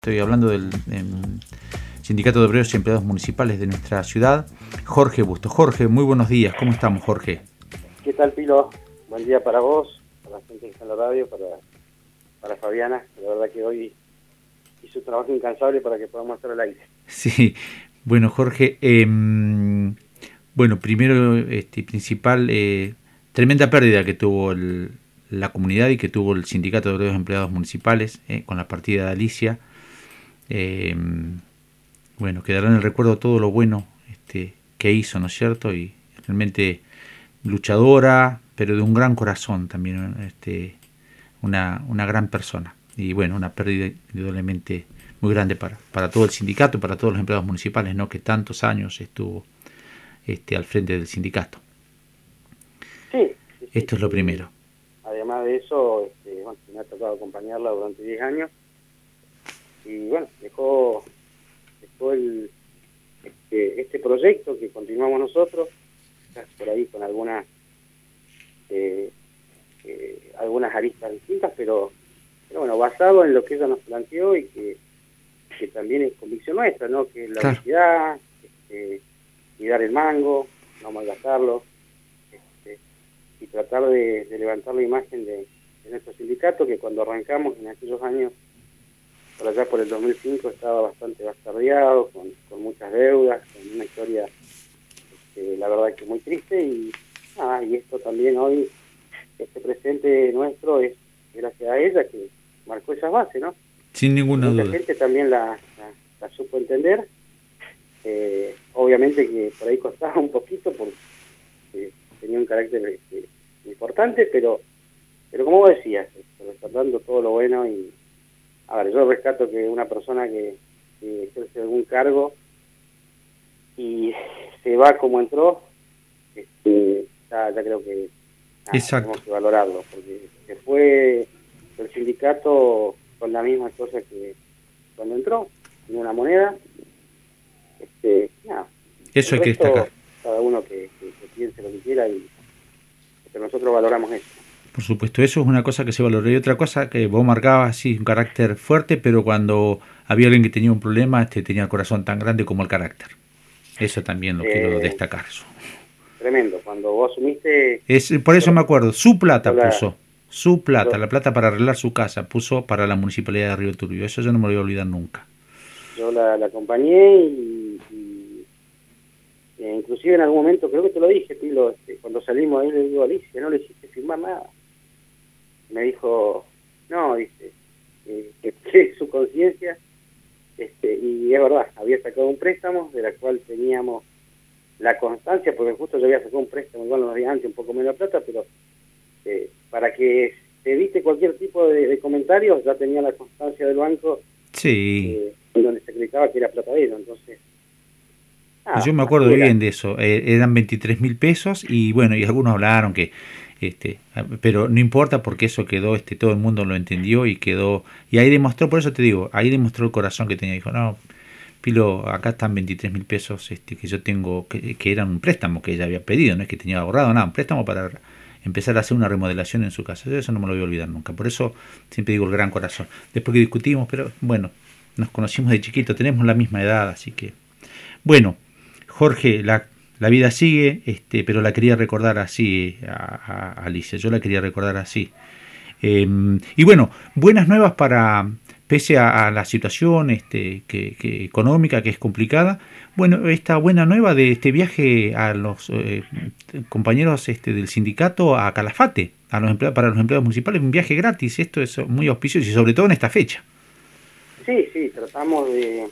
Estoy hablando del Sindicato de Obreros y Empleados Municipales de nuestra ciudad, Jorge Busto. Jorge, muy buenos días. ¿Cómo estamos, Jorge? ¿Qué tal, Pilo? Buen día para vos, para la gente que está en la radio, para Fabiana. La verdad que hoy hizo un trabajo incansable para que podamos estar al aire. Sí, bueno, Jorge, bueno, primero, principal, tremenda pérdida que tuvo la comunidad y que tuvo el Sindicato de Obreros y Empleados Municipales con la partida de Alicia. Bueno, quedará en el recuerdo todo lo bueno que hizo, ¿no es cierto? Y realmente luchadora, pero de un gran corazón también, una gran persona. Y bueno, una pérdida indudablemente muy grande para todo el sindicato, para todos los empleados municipales, ¿no? Que tantos años estuvo al frente del sindicato. Sí. Esto es lo primero. Además de eso, bueno, me ha tocado acompañarla durante 10 años. Y bueno, dejó este proyecto que continuamos nosotros, por ahí con algunas aristas distintas, pero bueno, basado en lo que ella nos planteó y que también es convicción nuestra, ¿no? Que es la honestidad, y dar el mango, no malgastarlo, y tratar de levantar la imagen de nuestro sindicato, que cuando arrancamos en aquellos años, por allá por el 2005, estaba bastante bastardeado, con muchas deudas, con una historia, la verdad que muy triste, y esto también hoy, este presente nuestro es gracias a ella que marcó esa base, ¿no? Sin ninguna duda. Mucha gente también la supo entender, obviamente que por ahí costaba un poquito porque tenía un carácter importante, pero como vos decías, rescatando todo lo bueno. Y a ver, yo rescato que una persona que ejerce algún cargo y se va como entró, ya creo que tenemos que valorarlo, porque se fue el sindicato con la misma cosa que cuando entró, en una moneda. Eso hay que destacar. Cada uno que piense lo que quiera, pero nosotros valoramos eso. Por supuesto, eso es una cosa que se valoró. Y otra cosa que vos marcabas, sí, un carácter fuerte, pero cuando había alguien que tenía un problema, tenía el corazón tan grande como el carácter. Eso también lo quiero destacar. Tremendo. Cuando vos asumiste... Por eso me acuerdo, su plata puso. Su plata, la plata para arreglar su casa, puso para la municipalidad de Río Turbio. Eso yo no me lo voy a olvidar nunca. Yo la acompañé y inclusive en algún momento, creo que te lo dije, Pilo, cuando salimos ahí le digo, Alicia, no le hiciste firmar nada. Me dijo, no, dice, que es su conciencia, y es verdad, había sacado un préstamo de la cual teníamos la constancia, porque justo yo había sacado un préstamo, igual unos días antes, un poco menos de plata, pero para que se evite cualquier tipo de comentarios, ya tenía la constancia del banco, donde se acreditaba que era plata de ellos. Entonces, yo me acuerdo bien de eso. Eran 23.000 pesos y bueno, y algunos hablaron que pero no importa, porque eso quedó, todo el mundo lo entendió y quedó, y ahí demostró, por eso te digo, ahí demostró el corazón que tenía. Dijo, no, Pilo, acá están 23.000 pesos que yo tengo, que eran un préstamo que ella había pedido, no es que tenía ahorrado nada, un préstamo para empezar a hacer una remodelación en su casa. Yo eso no me lo voy a olvidar nunca, por eso siempre digo el gran corazón. Después que discutimos, pero bueno, nos conocimos de chiquito, tenemos la misma edad, así que bueno, Jorge, la vida sigue, pero la quería recordar así a Alicia, yo la quería recordar así. Y bueno, buenas nuevas pese a la situación que económica, que es complicada. Bueno, esta buena nueva de este viaje a los compañeros del sindicato a Calafate, para los empleados municipales, un viaje gratis. Esto es muy auspicioso y sobre todo en esta fecha. Sí, tratamos de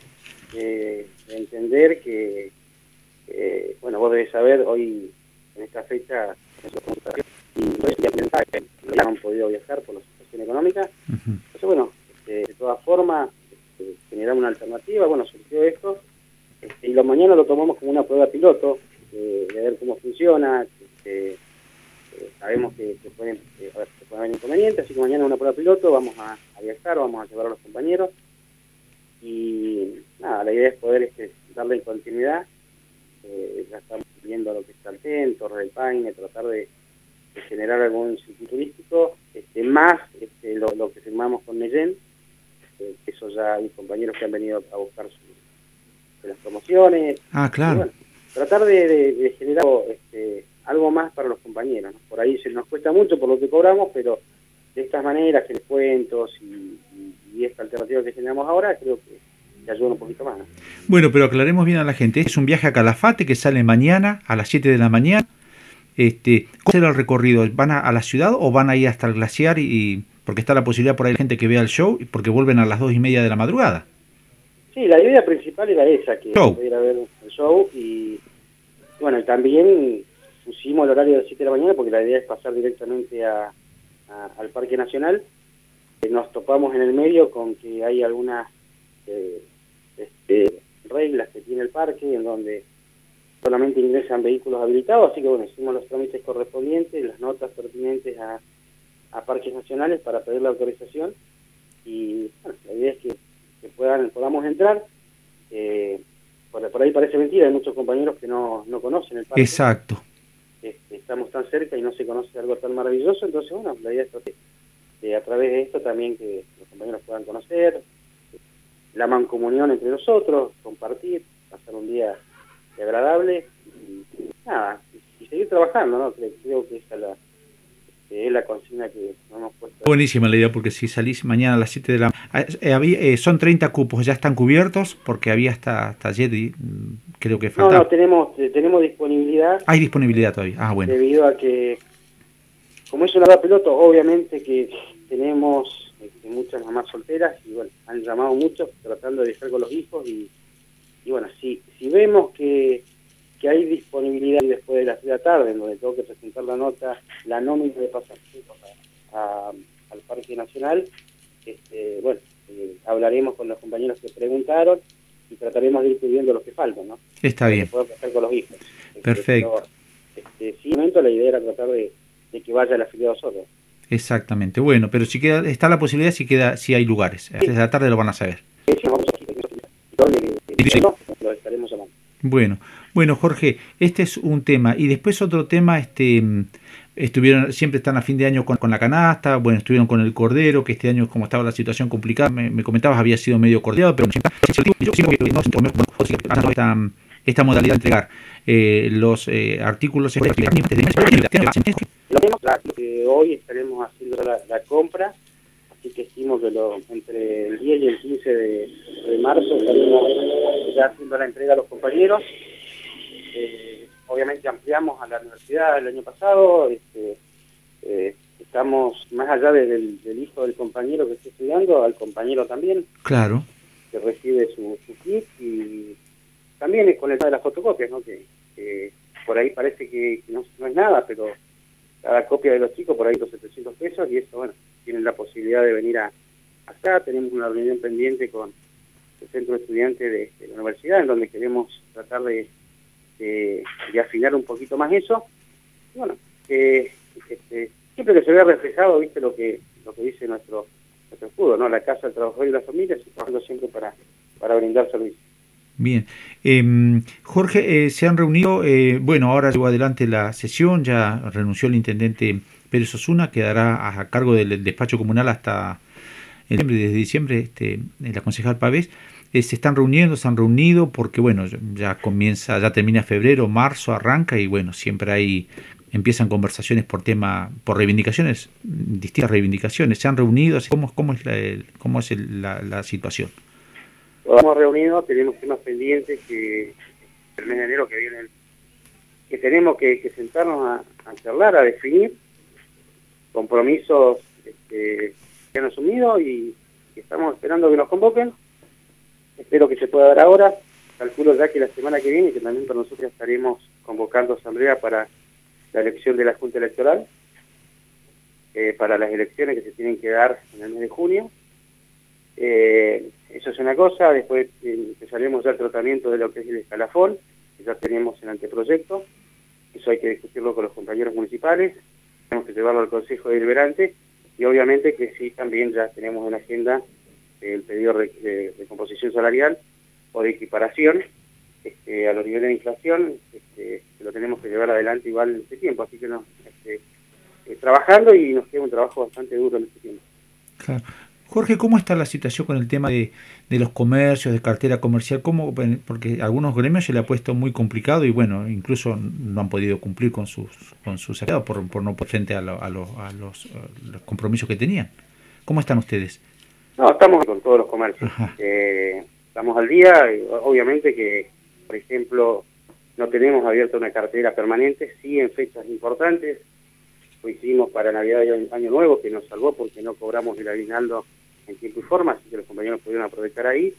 entender que, bueno, vos debes saber, hoy en esta fecha no han podido viajar por la situación económica. Entonces, bueno, de todas formas, generamos una alternativa. Bueno, surgió esto, y lo mañana lo tomamos como una prueba piloto, de ver cómo funciona. Sabemos que pueden haber inconvenientes, así que mañana es una prueba piloto, vamos a viajar, vamos a llevar a los compañeros, y nada, la idea es poder darle continuidad. Ya estamos viendo lo que está el TEN, Torre del Paine, tratar de generar algún sitio turístico, más lo que firmamos con Neyen, eso ya hay compañeros que han venido a buscar de las promociones. Ah, claro. Bueno, tratar de generar algo más para los compañeros, ¿no? Por ahí se nos cuesta mucho por lo que cobramos, pero de estas maneras, que descuentos y esta alternativa que generamos ahora, creo que ayuda un poquito más, ¿no? Bueno, pero aclaremos bien a la gente. Es un viaje a Calafate que sale mañana a las 7 de la mañana. ¿Cómo será el recorrido? ¿Van a la ciudad o van a ir hasta el glaciar? Porque está la posibilidad por ahí de gente que vea el show, porque vuelven a las 2:30 de la madrugada. Sí, la idea principal era esa, que pudiera ver el show, y bueno, y también pusimos el horario de 7 de la mañana porque la idea es pasar directamente al Parque Nacional. Nos topamos en el medio con que hay algunas reglas que tiene el parque en donde solamente ingresan vehículos habilitados, así que bueno, hicimos los trámites correspondientes, las notas pertinentes a parques nacionales para pedir la autorización, y bueno, la idea es que podamos entrar. Por ahí parece mentira, hay muchos compañeros que no conocen el parque. Exacto. Estamos tan cerca y no se conoce algo tan maravilloso, entonces bueno, la idea es a través de esto también que los compañeros puedan conocer la mancomunión entre nosotros, compartir, pasar un día agradable y nada, y seguir trabajando, ¿no? Creo que esa es la consigna que nos hemos puesto. Buenísima la idea, porque si salís mañana a las 7 de la mañana, son 30 cupos, ya están cubiertos, porque había hasta ayer, creo que faltaba. No, tenemos disponibilidad. Hay disponibilidad todavía, bueno. Debido a que, como es una edad piloto, obviamente que tenemos muchas mamás solteras, y bueno, han llamado muchos tratando de dejar con los hijos, y bueno, si vemos que hay disponibilidad después de las 3 de la tarde, en donde tengo que presentar la nómina de pasajeros al Parque Nacional, bueno, hablaremos con los compañeros que preguntaron y trataremos de ir pidiendo los que faltan, ¿no? Está bien. Que podamos hacer con los hijos. Perfecto. Pero, sí, en momento la idea era tratar de que vaya el afiliado solo. Exactamente. Bueno, pero si está la posibilidad, si hay lugares. A las 3 de la tarde lo van a saber. Lo estaremos llamando. Bueno, Jorge, este es un tema. Y después otro tema, siempre están a fin de año con la canasta, bueno, estuvieron con el cordero, que este año, como estaba la situación complicada, me comentabas, había sido medio cordeado, pero esta modalidad de entregar los artículos. Hoy estaremos haciendo la compra, así que estimo que entre el 10 y el 15 de marzo estaremos ya haciendo la entrega a los compañeros. Obviamente ampliamos a la universidad el año pasado, estamos más allá del hijo del compañero que está estudiando, al compañero también, claro, que recibe su kit, y también con el tema de las fotocopias, ¿no? Que por ahí parece que no es nada, pero cada copia de los chicos por ahí los 700 pesos, y eso, bueno, tienen la posibilidad de venir acá. Tenemos una reunión pendiente con el centro de estudiantes de la universidad, en donde queremos tratar de afinar un poquito más eso. Y bueno, siempre que se vea reflejado, viste, lo que dice nuestro escudo, ¿no? La casa, el trabajador y la familia, trabajando siempre para brindar servicios. Bien. Jorge, se han reunido, bueno, ahora llegó adelante la sesión, ya renunció el intendente Pérez Osuna, quedará a cargo del despacho comunal hasta desde diciembre, la concejal Pavés. Se han reunido porque, bueno, ya termina febrero, marzo, arranca, y bueno, siempre empiezan conversaciones por reivindicaciones, distintas reivindicaciones. ¿Se han reunido? ¿Cómo es la situación? Hemos reunido, tenemos temas pendientes que el mes de enero que viene, que tenemos que sentarnos a charlar, a definir compromisos que han asumido, y estamos esperando que nos convoquen. Espero que se pueda dar ahora. Calculo ya que la semana que viene, que también para nosotros estaremos convocando asamblea para la elección de la Junta Electoral, para las elecciones que se tienen que dar en el mes de junio. Eso es una cosa. Después empezaremos ya el tratamiento de lo que es el escalafón, que ya tenemos el anteproyecto. Eso hay que discutirlo con los compañeros municipales, tenemos que llevarlo al Consejo Deliberante, y obviamente que sí, también ya tenemos en la agenda el pedido de composición salarial o de equiparación a los niveles de inflación, que lo tenemos que llevar adelante igual en este tiempo, así que trabajando, y nos queda un trabajo bastante duro en este tiempo. Claro. Jorge, ¿cómo está la situación con el tema de los comercios, de cartera comercial? ¿Cómo? Porque a algunos gremios se le ha puesto muy complicado y bueno, incluso no han podido cumplir con sus empleados por no poner frente a los compromisos que tenían. ¿Cómo están ustedes? No, estamos con todos los comercios. Estamos al día, obviamente que, por ejemplo, no tenemos abierta una cartera permanente, sí en fechas importantes. Lo hicimos para Navidad y Año Nuevo, que nos salvó porque no cobramos el aguinaldo en tiempo y forma, así que los compañeros pudieron aprovechar ahí.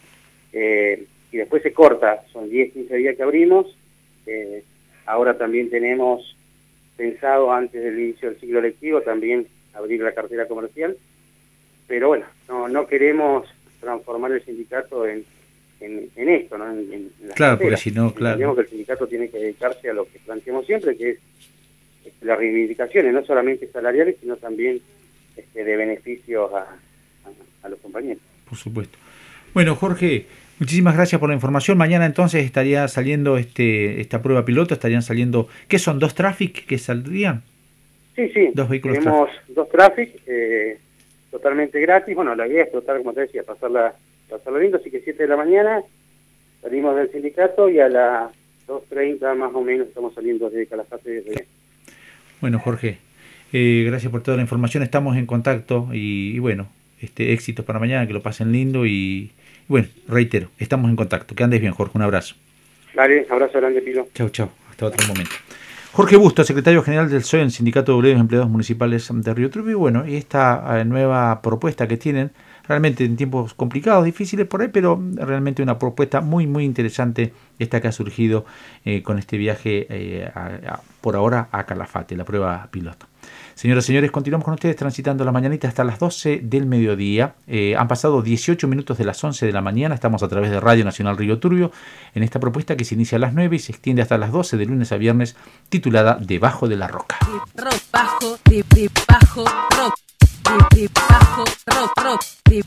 Y después se corta, son 10, 15 días que abrimos. Ahora también tenemos pensado, antes del inicio del ciclo lectivo, también abrir la cartera comercial. Pero bueno, no queremos transformar el sindicato en esto, ¿no? En la claro, cartera. Porque si no, claro. Entendemos que el sindicato tiene que dedicarse a lo que planteamos siempre, que es las reivindicaciones, no solamente salariales, sino también de beneficios a los compañeros. Por supuesto. Bueno, Jorge, muchísimas gracias por la información. Mañana entonces estaría saliendo esta prueba piloto, estarían saliendo, ¿qué son? ¿2 Traffic que saldrían? Sí. 2 vehículos tenemos Traffic. 2 Traffic, totalmente gratis. Bueno, la idea es tratar, como te decía, pasarla lindo, así que 7 de la mañana salimos del sindicato y a las 2:30 más o menos estamos saliendo desde Calafate. Bueno, Jorge, gracias por toda la información, estamos en contacto y bueno, éxitos para mañana, que lo pasen lindo y bueno, reitero, estamos en contacto. Que andes bien, Jorge, un abrazo. Dale, abrazo grande, Pilo. Chau, hasta otro momento. Jorge Busto, secretario general del SOE, el Sindicato de Obreros y Empleados Municipales de Río Turbio, y bueno, y esta nueva propuesta que tienen, realmente en tiempos complicados, difíciles por ahí, pero realmente una propuesta muy, muy interesante esta que ha surgido con este viaje por ahora a Calafate, la prueba piloto. Señoras y señores, continuamos con ustedes transitando la mañanita hasta las 12 del mediodía. Han pasado 18 minutos de las 11 de la mañana. Estamos a través de Radio Nacional Río Turbio en esta propuesta que se inicia a las 9 y se extiende hasta las 12 de lunes a viernes, titulada Debajo de la Roca. Bajo, bajo, rock. Bajo, rock.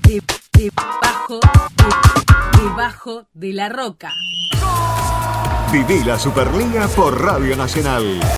Bajo, debajo de la roca. Viví la Superliga por Radio Nacional.